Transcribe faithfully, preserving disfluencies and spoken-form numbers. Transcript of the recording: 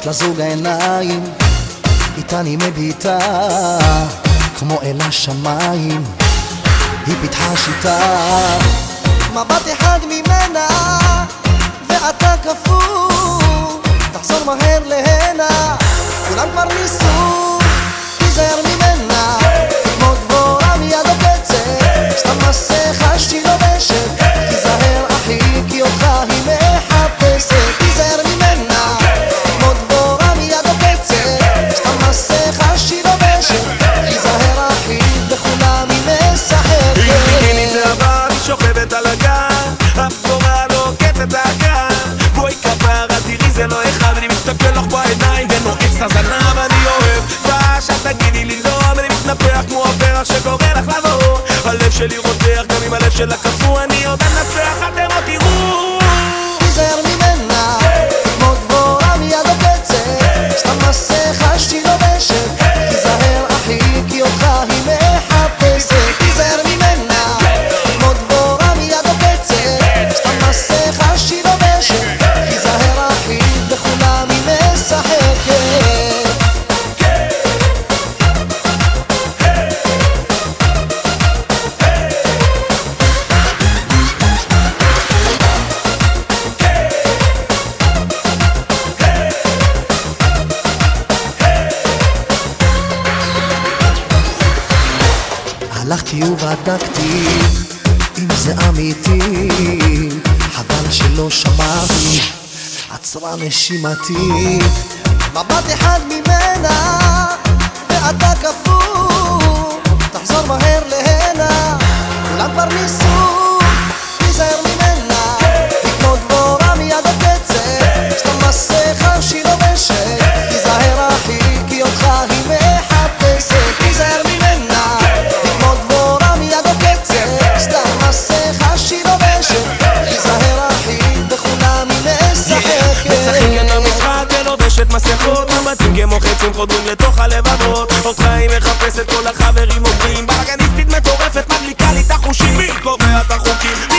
יש לה זוג העיניים, איתה אני מביטה כמו אל השמיים. היא פיתחה שיטה, מבט אחד ממנה ואתה כפור, תחזור מהר להנה. כולם כבר ניסו, תיזהר ממנה, כמו דבורה מיד עוקצת, סתם מסכה שהיא לובשת. תיזהר אחי כי אותך היא מחפשת. תיזהר ממנה, כמו דבורה מיד עוקצת, סתם מסכה שהיא לובשת. תיזהר אחי, בכולם היא משחקת. היא ביקינית לעבר, היא שוכבת על הגן, אף דבורה לא עוקצת הגן. בואי כפרה תראי זה לא אחד, אני מסתכל לך בעיניים ונועץ את הזנב. אני אוהב פש, את תגידי לי לא, אני מתנפח כמו הפרח שקורא לך לבוא. הלב שלי רותח גם אם הלב שלה קפוא, אני עוד אנצח אתם עוד תראו. תיזהר ממנה, כמו דבורה מיד עוקצת, סתם מסכה שהיא לובשת. תיזהר אחי כי אותך היא מחפשת. תיזהר ממנה, כמו דבורה מיד עוקצת, סתם מסכה שהיא לובשת. תיזהר אחי, בכולם היא משחקת. הלכתי ובדקתי אם זה אמיתי, חבל שלא שמעתי, עצרה נשימתי. מבט אחד ממנה ואתה כפור, תחזור מהר להנה. כולם כבר ניסו, תיזהר ממנה, היא כמו דבורה מיד עוקצת, סתם מסכה שהיא לובשת. תיזהר אחי כי אותך היא מחפשת. תיזהר ממנה, היא כמו דבורה מיד עוקצת, סתם מסכה שהיא לובשת. תיזהר אחי, בכולם היא משחקת. משחקת במשחק ולובשת מסכות, מבטים כמו חצים חודרים לתוך הלבבות. אותך היא מחפשת, כל החברים אומרים בלגניסטית מטורפת, מדליקה לי את החושים, היא קובעת החוקים.